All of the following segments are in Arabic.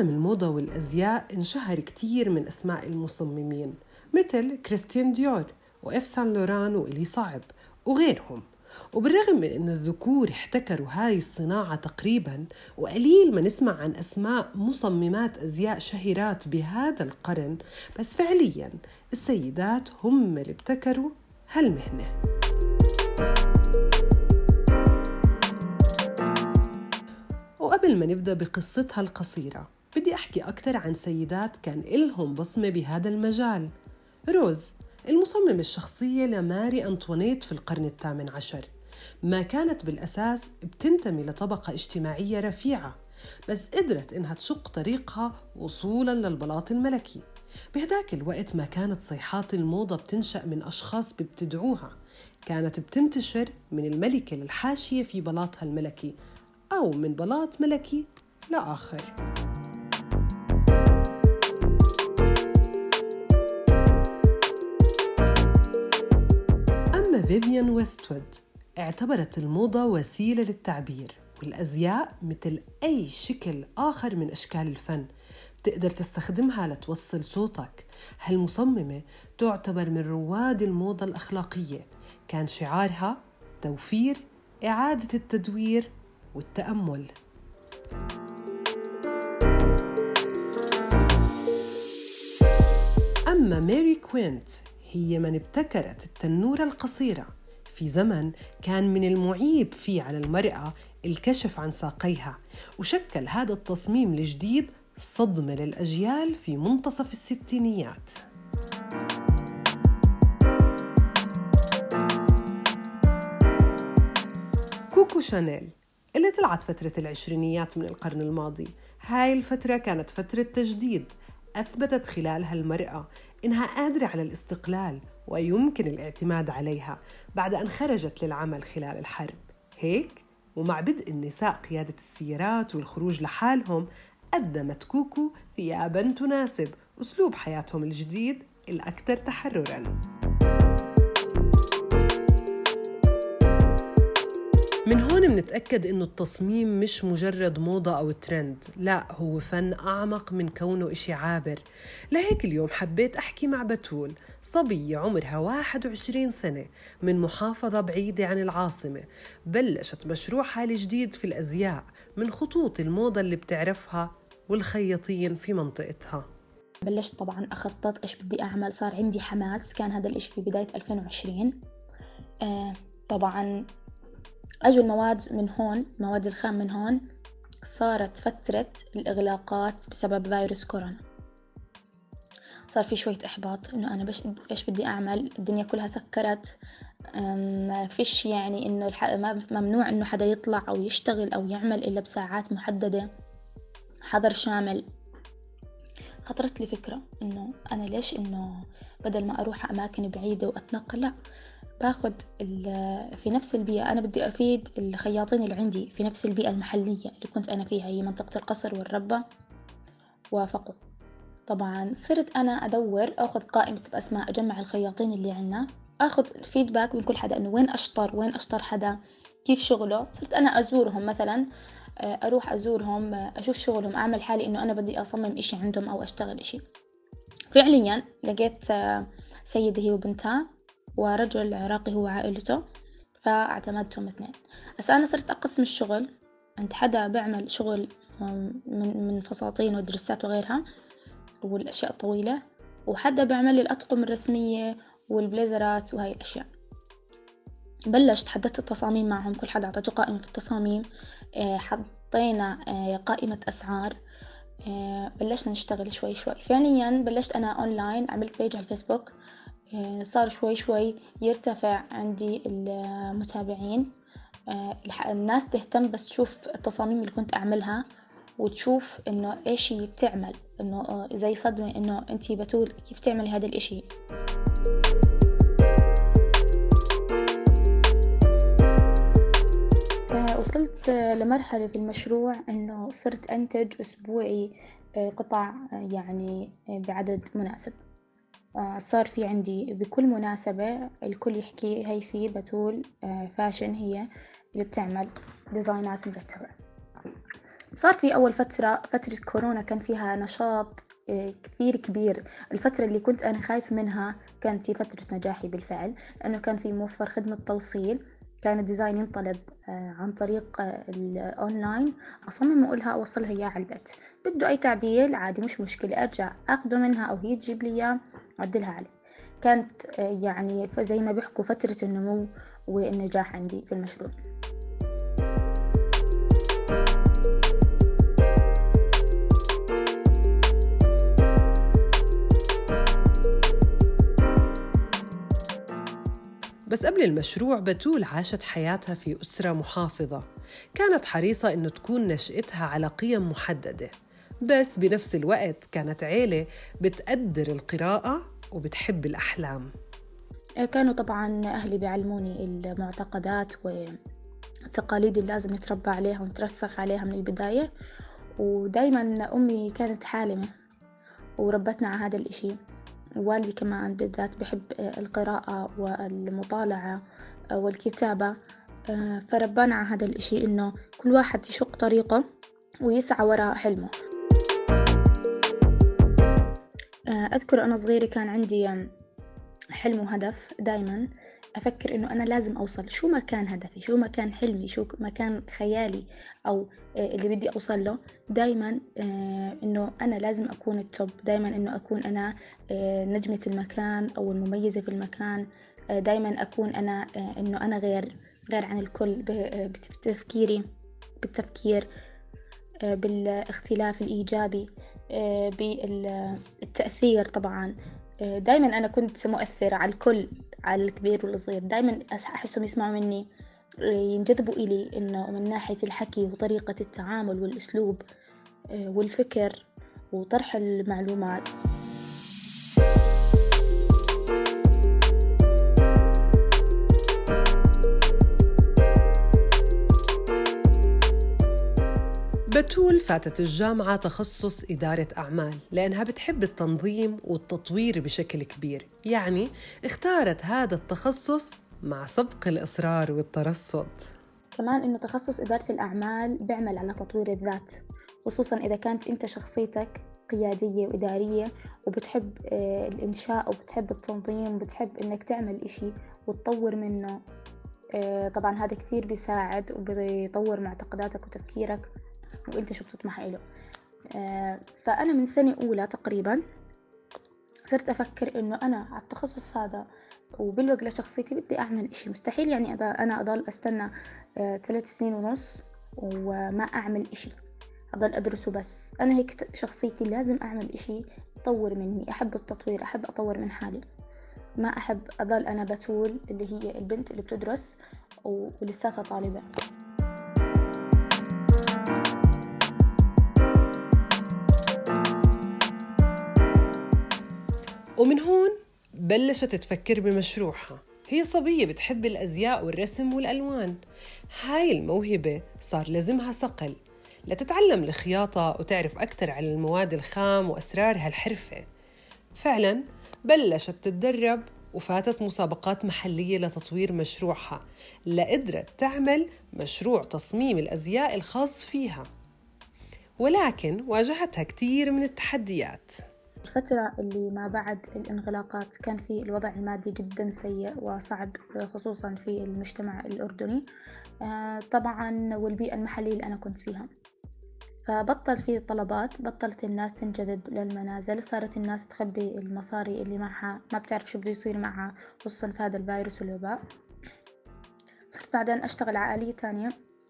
بعالم الموضة والأزياء انشهر كتير من أسماء المصممين مثل كريستيان ديور وإف سان لوران وإلي صعب وغيرهم. وبالرغم من أن الذكور احتكروا هاي الصناعة تقريباً، وقليل ما نسمع عن أسماء مصممات أزياء شهيرات بهذا القرن، بس فعلياً السيدات هم اللي ابتكروا هالمهنة. وقبل ما نبدأ بقصتها القصيرة، بدي أحكي أكتر عن سيدات كان إلهم بصمة بهذا المجال. روز المصممة الشخصية لماري أنطوانيت في القرن الثامن عشر، ما كانت بالأساس بتنتمي لطبقة اجتماعية رفيعة، بس قدرت إنها تشق طريقها وصولاً للبلاط الملكي. بهداك الوقت ما كانت صيحات الموضة بتنشأ من أشخاص بيبتدعوها، كانت بتنتشر من الملكة للحاشية في بلاطها الملكي، أو من بلاط ملكي لآخر. أما فيفيان ويستوود اعتبرت الموضة وسيلة للتعبير، والأزياء مثل أي شكل آخر من أشكال الفن بتقدر تستخدمها لتوصل صوتك. هالمصممة تعتبر من رواد الموضة الأخلاقية، كان شعارها توفير، إعادة التدوير والتأمل. أما ماري كوينت هي من ابتكرت التنورة القصيرة في زمن كان من المعيب فيه على المرأة الكشف عن ساقيها، وشكل هذا التصميم الجديد صدمة للأجيال في منتصف الستينيات. كوكو شانيل اللي طلعت فترة العشرينيات من القرن الماضي، هاي الفترة كانت فترة تجديد أثبتت خلالها المرأة إنها قادرة على الاستقلال ويمكن الاعتماد عليها بعد أن خرجت للعمل خلال الحرب. هيك ومع بدء النساء قيادة السيارات والخروج لحالهم، قدمت كوكو ثياباً تناسب أسلوب حياتهم الجديد الأكثر تحرراً. من هون منتأكد إنه التصميم مش مجرد موضة أو ترند، لا، هو فن أعمق من كونه إشي عابر. لهيك اليوم حبيت أحكي مع بتول، صبية عمرها 21 سنة من محافظة بعيدة عن العاصمة، بلشت مشروعها الجديد في الأزياء من خطوط الموضة اللي بتعرفها والخياطين في منطقتها. بلشت طبعاً أخطط إيش بدي أعمل، صار عندي حماس، كان هذا الإشي في بداية 2020. طبعاً أجوا المواد من هون، مواد الخام من هون، صارت فترة الإغلاقات بسبب فيروس كورونا، صار في شوية إحباط إنه أنا إيش بدي أعمل، الدنيا كلها سكرت، فيش يعني إنه ممنوع إنه حدا يطلع أو يشتغل أو يعمل إلا بساعات محددة، حظر شامل. خطرت لي فكرة إنه أنا ليش إنه بدل ما أروح أماكن بعيدة وأتنقل، لا، باخد في نفس البيئة. أنا بدي أفيد الخياطين اللي عندي في نفس البيئة المحلية اللي كنت أنا فيها، هي منطقة القصر والربة. وافقوا طبعا. صرت أنا أدور، أخذ قائمة بأسماء، أجمع الخياطين اللي عنا، أخذ فيدباك من كل حدا إنه وين أشطر حدا، كيف شغله. صرت أنا أزورهم، مثلا أروح أزورهم، أشوف شغلهم، أعمل حالي إنه أنا بدي أصمم إشي عندهم أو أشتغل إشي. فعليا لقيت سيدة هي وبنتها ورجل عراقي هو عائلته، فاعتمدتهم اثنين. بس أنا صرت أقسم الشغل عند حدا بعمل شغل من فساتين ودرسات وغيرها والأشياء الطويلة، وحدا بعمل الأطقم الرسمية والبليزرات وهاي الأشياء. بلشت حددت التصاميم معهم، كل حدا أعطته قائمة التصاميم، حطينا قائمة أسعار، بلشنا نشتغل شوي شوي. فعليا بلشت أنا أونلاين، عملت بيج على الفيسبوك، صار شوي شوي يرتفع عندي المتابعين، الناس تهتم بس تشوف التصاميم اللي كنت أعملها وتشوف إنه إيش هي بتعمل، إنه زي صدمة إنه أنتي بتول كيف تعملي هذا الإشي. وصلت لمرحلة في المشروع إنه صرت أنتج أسبوعي قطع يعني بعدد مناسب. صار في عندي بكل مناسبة الكل يحكي هي في بتول فاشن هي اللي بتعمل ديزاينات مرتبة. صار في أول فترة كورونا كان فيها نشاط كثير كبير. الفترة اللي كنت أنا خايف منها كانت هي فترة نجاحي بالفعل، لأنه كان في موفر خدمة توصيل، كان الديزاين ينطلب عن طريق الأونلاين، أصمم وأقولها أوصلها إياه على البيت، بده أي تعديل عادي مش مشكلة، أرجع أخده منها أو هي تجيب لي إياه أعدلها عليه. كانت يعني زي ما بيحكوا فترة النمو والنجاح عندي في المشروع. بس قبل المشروع بتول عاشت حياتها في أسرة محافظة، كانت حريصة إنه تكون نشأتها على قيم محددة، بس بنفس الوقت كانت عيلة بتقدر القراءة وبتحب الأحلام. كانوا طبعا أهلي بيعلموني المعتقدات والتقاليد اللي لازم نتربى عليها ونترسخ عليها من البداية، ودايما أمي كانت حالمة وربتنا على هذا الإشي، والدي كمان بالذات بحب القراءة والمطالعة والكتابة، فربانا على هذا الإشي إنه كل واحد يشق طريقه ويسعى وراء حلمه. أذكر أنا صغيرة كان عندي حلم وهدف، دايما أفكر إنه أنا لازم أوصل، شو ما كان هدفي، شو ما كان حلمي، شو ما كان خيالي أو اللي بدي أوصل له، دايما إنه أنا لازم أكون التوب، دايما إنه أكون أنا نجمة المكان أو المميزة في المكان، دايما أكون أنا إنه أنا غير عن الكل بالتفكير بالاختلاف الإيجابي، بالتأثير طبعا. دايما أنا كنت مؤثرة على الكل، على الكبير والصغير، دايما أحسهم يسمعوا مني، ينجذبوا إلي، إنه من ناحية الحكي وطريقة التعامل والأسلوب والفكر وطرح المعلومات. بتول فاتت الجامعة تخصص إدارة أعمال لأنها بتحب التنظيم والتطوير بشكل كبير، يعني اختارت هذا التخصص مع سبق الإصرار والترصد. كمان إنه تخصص إدارة الأعمال بيعمل على تطوير الذات، خصوصاً إذا كانت أنت شخصيتك قيادية وإدارية وبتحب الإنشاء وبتحب التنظيم وبتحب إنك تعمل إشي وتطور منه. طبعاً هذا كثير بيساعد وبيطور معتقداتك وتفكيرك وإنت شو بتطمح إله. فأنا من سنة أولى تقريباً صرت أفكر إنه أنا على التخصص هذا وبالوقت لشخصيتي بدي أعمل إشي، مستحيل يعني أنا أضل أستنى 3 سنين ونص وما أعمل إشي، أضل أدرسه بس. أنا هيك شخصيتي، لازم أعمل إشي يطور مني، أحب التطوير، أحب أطور من حالي، ما أحب أضل أنا بتول اللي هي البنت اللي بتدرس ولساتها طالبة. ومن هون بلشت تفكر بمشروعها. هي صبية بتحب الأزياء والرسم والألوان، هاي الموهبة صار لازمها صقل لتتعلم الخياطة وتعرف أكتر عن المواد الخام وأسرار هالحرفة. فعلاً بلشت تتدرب وفاتت مسابقات محلية لتطوير مشروعها، لقدرت تعمل مشروع تصميم الأزياء الخاص فيها، ولكن واجهتها كتير من التحديات. الفترة اللي ما بعد الانغلاقات كان في الوضع المادي جدا سيء وصعب، خصوصا في المجتمع الأردني طبعا والبيئة المحلية اللي أنا كنت فيها، فبطل في طلبات، بطلت الناس تنجذب للمنازل، صارت الناس تخبي المصاري اللي معها، ما بتعرف شو بده يصير معها، خصوصا في هذا الفيروس والوباء. صرت بعدين أشتغل على آلية تانية،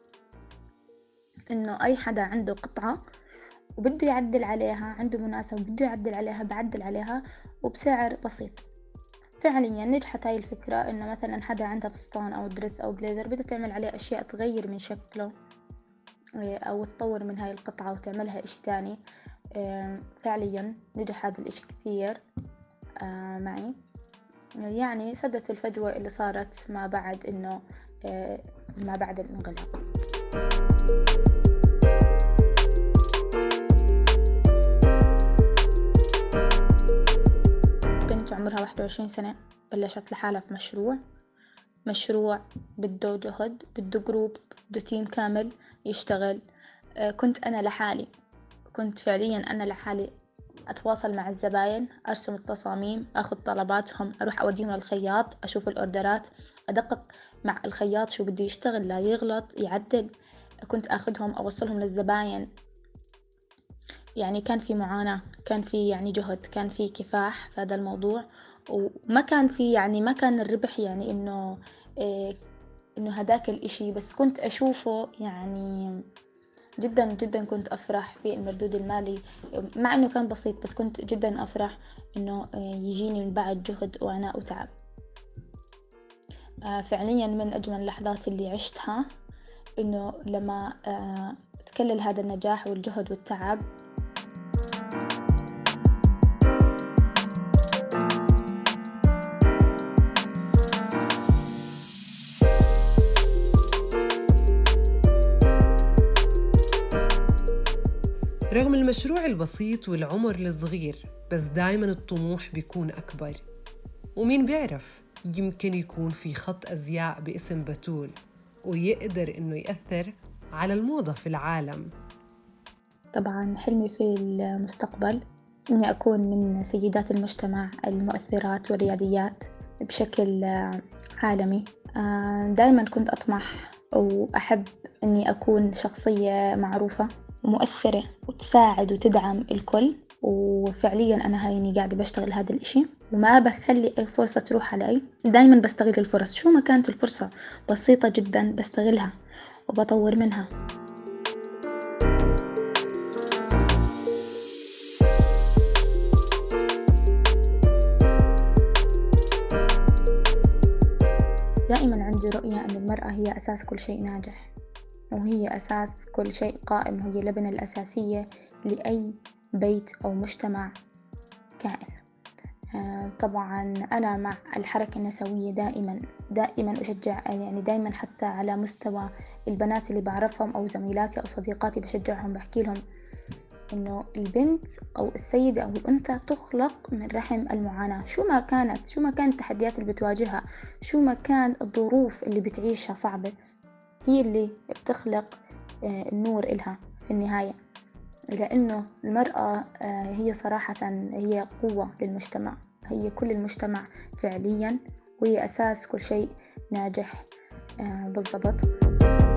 إنه أي حدا عنده قطعة وبده يعدل عليها، عنده مناسبة بده يعدل عليها، بعدل عليها وبسعر بسيط. فعليا نجحت هاي الفكرة، إنه مثلا حدا عندها فستان أو دريس أو بليزر بدها تعمل عليه أشياء تغير من شكله أو تطور من هاي القطعة وتعملها إشي تاني. فعليا نجح هذا الإشي كثير معي، يعني سدت الفجوة اللي صارت ما بعد إنه ما بعد الانغلاق. بنت عمرها 21 سنة بلشت لحالها في مشروع بده جهد، بده جروب، بده تيم كامل يشتغل، كنت أنا لحالي، كنت فعليا أنا لحالي أتواصل مع الزباين، أرسم التصاميم، أخذ طلباتهم، أروح أوديهم للخياط، أشوف الأوردرات، أدقق مع الخياط شو بده يشتغل، لا يغلط يعدل. كنت أخذهم أوصلهم للزباين. يعني كان في معاناة، كان في يعني جهد، كان في كفاح في هذا الموضوع، وما كان في يعني ما كان الربح يعني إنه هداك الإشي، بس كنت أشوفه يعني جدا جدا كنت أفرح في المردود المالي، مع إنه كان بسيط، بس كنت جدا أفرح إنه يجيني من بعد جهد وعناء وتعب. فعليا من أجمل اللحظات اللي عشتها إنه لما تكلل هذا النجاح والجهد والتعب. رغم المشروع البسيط والعمر الصغير، بس دايماً الطموح بيكون أكبر. ومين بيعرف، يمكن يكون في خط أزياء باسم بتول ويقدر إنه يأثر على الموضة في العالم. طبعاً حلمي في المستقبل إني أكون من سيدات المجتمع المؤثرات والرياديات بشكل عالمي. دايماً كنت أطمح وأحب إني أكون شخصية معروفة ومؤثرة وتساعد وتدعم الكل، وفعلياً أنا هايني قاعدة بشتغل هذا الإشي، وما بخلي أي فرصة تروح علي. دايماً بستغل الفرص، شو ما كانت الفرصة بسيطة جداً بستغلها وبطور منها. دائما عندي رؤية أن المرأة هي أساس كل شيء ناجح، وهي أساس كل شيء قائم، وهي اللبنة الأساسية لأي بيت أو مجتمع كائن. طبعا أنا مع الحركة النسوية، دائما أشجع، يعني دائما حتى على مستوى البنات اللي بعرفهم أو زميلاتي أو صديقاتي بشجعهم، بحكي لهم إنه البنت أو السيدة أو الأنثى تخلق من رحم المعاناة، شو ما كانت التحديات اللي بتواجهها، شو ما كان الظروف اللي بتعيشها صعبة، هي اللي بتخلق النور إلها في النهاية. لأنه المرأة هي صراحة هي قوة للمجتمع، هي كل المجتمع فعليا، وهي أساس كل شيء ناجح بالضبط.